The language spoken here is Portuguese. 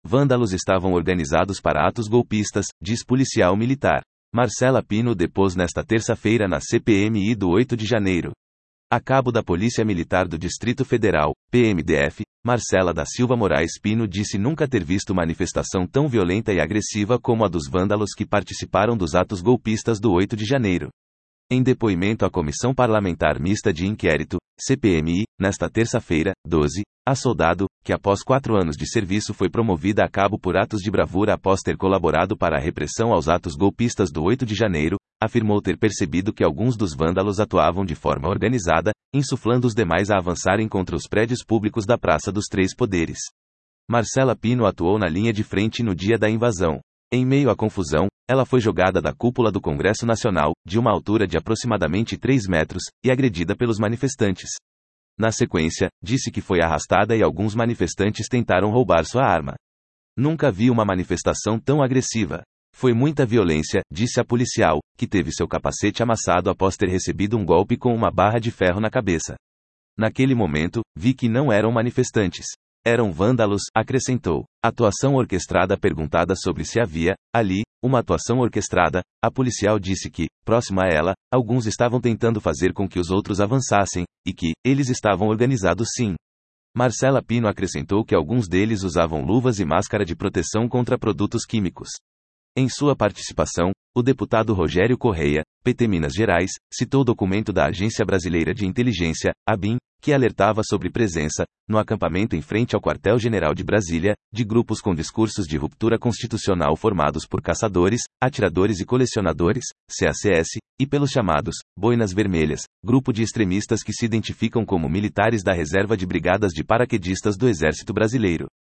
Vândalos estavam organizados para atos golpistas, diz policial militar. Marcela Pino depôs nesta terça-feira na CPMI do 8 de janeiro. A cabo da Polícia Militar do Distrito Federal, PMDF, Marcela da Silva Moraes Pino disse nunca ter visto manifestação tão violenta e agressiva como a dos vândalos que participaram dos atos golpistas do 8 de janeiro. Em depoimento à Comissão Parlamentar Mista de Inquérito, CPMI, nesta terça-feira, 12, a soldado, que após 4 anos de serviço foi promovida a cabo por atos de bravura após ter colaborado para a repressão aos atos golpistas do 8 de janeiro, afirmou ter percebido que alguns dos vândalos atuavam de forma organizada, insuflando os demais a avançarem contra os prédios públicos da Praça dos Três Poderes. Marcela Pino atuou na linha de frente no dia da invasão. Em meio à confusão, ela foi jogada da cúpula do Congresso Nacional, de uma altura de aproximadamente 3 metros, e agredida pelos manifestantes. Na sequência, disse que foi arrastada e alguns manifestantes tentaram roubar sua arma. Nunca vi uma manifestação tão agressiva. Foi muita violência, disse a policial, que teve seu capacete amassado após ter recebido um golpe com uma barra de ferro na cabeça. Naquele momento, vi que não eram manifestantes. Eram vândalos, acrescentou. Atuação orquestrada. Perguntada sobre se havia, ali, uma atuação orquestrada, a policial disse que, próxima a ela, alguns estavam tentando fazer com que os outros avançassem, e que, eles estavam organizados sim. Marcela Pino acrescentou que alguns deles usavam luvas e máscara de proteção contra produtos químicos. Em sua participação, o deputado Rogério Correia, PT Minas Gerais, citou documento da Agência Brasileira de Inteligência, ABIN, que alertava sobre presença, no acampamento em frente ao Quartel-General de Brasília, de grupos com discursos de ruptura constitucional formados por caçadores, atiradores e colecionadores, CACS, e pelos chamados Boinas Vermelhas, grupo de extremistas que se identificam como militares da Reserva de Brigadas de Paraquedistas do Exército Brasileiro.